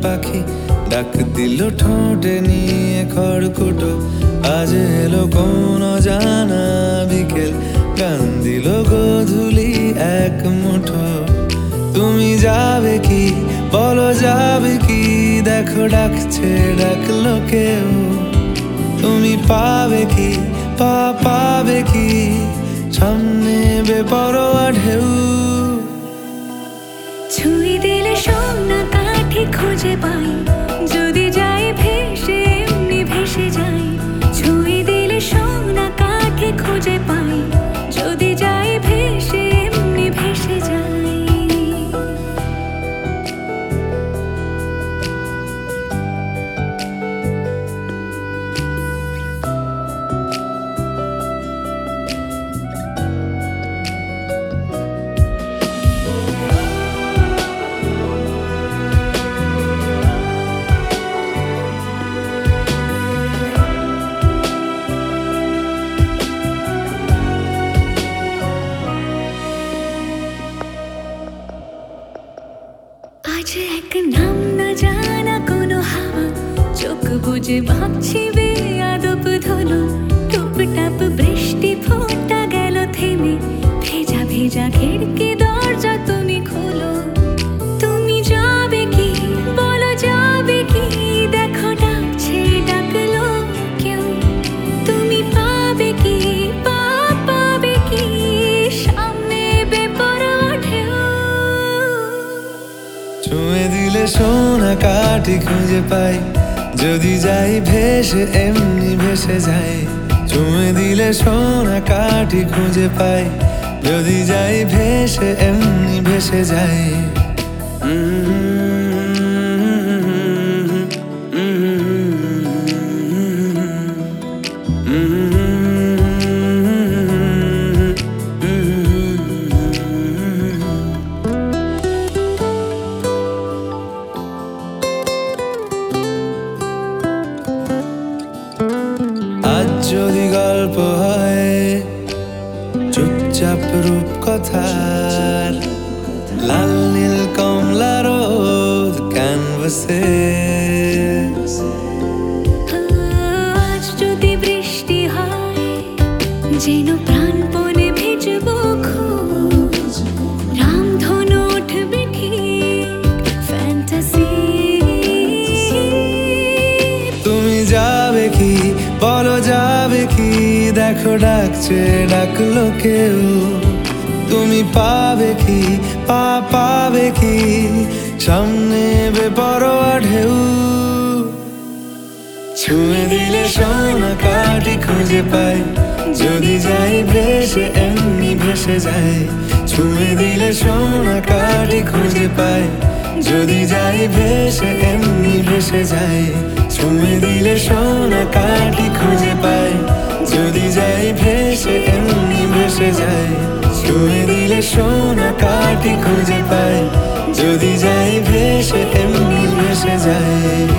পাখি ডাক দিল ঠোঁটে নিয়ে খড়কুটো। আজ এলো কোন জানা বিকেল, গান দিল গোধূলি এক মুঠো। তুমি যাবে কি বলো, যাবে কি? দেখো ডাকছে, ডাকলো কেউ। তুমি পাবে কি পাবে কি? সামনে বেপরোয়া ঢেউ। ছুঁয়ে দিলে সোনা কাঠি খুঁজে পাই, যদি যাই ভেসে এমনি ভেসে যাই। ছুঁয়ে দিলে সোনা কাঠি খুঁজে পাই, যদি যাই ভেসে এমনি ভেসে যাই। আজ এক নাম না জানা কোনো হাওয়া, চোখ বুঝে ভাবছি বেয়াদব ধনু। টুপটাপ বৃষ্টি ফোঁটা গেল থেমে, ভেজা ভেজা খিড়কি দরজা তুমি খোলো। তুমি যাবে কি বলো, যাবে কি? দেখো ডাকছে, ডাকলো কেউ। তুমি পাবে কি পাবে কি? সামনে বেপরোয়া ঢেউ। ছুঁয়ে দিলে সোনা কাঠি খুঁজে পাই, যদি যাই ভেসে এমনি ভেসে যাই। ছুঁয়ে দিলে সোনা কাঠি খুঁজে পাই, যদি যাই ভেসে এমনি ভেসে যাই। আজ যদি গল্প হয় চুপচাপ রূপকথার, লাল নীল কমলা রোদ ক্যানভাসে। আজ যদি বৃষ্টি হয়, যেন প্রাণপণে ভিজবো খুব। রামধনু উঠবে ঠিক ফ্যান্টাসি। তুমি যাবে কি বলো, যাবে কি? দেখো ডাকছে, ডাকলো কেউ। তুমি পাবে কি পাবে কি? সামনে বেপরোয়া ঢেউ। ছুঁয়ে দিলে সোনা কাঠি খুঁজে পাই, যদি যাই ভেসে এমনি ভেসে যাই। ছুঁয়ে দিলে সোনা কাঠি খুঁজে পাই, যদি যাই ভেসে এমনি ভেসে যাই। ছুঁয়ে দিলে সোনা কাঠি খুঁজে পাই, যদি যাই ভেসে এমনি ভেসে যাই। ছুঁয়ে দিলে সোনা কাঠি খুঁজে পাই, যদি যাই ভেসে এমনি ভেসে যাই।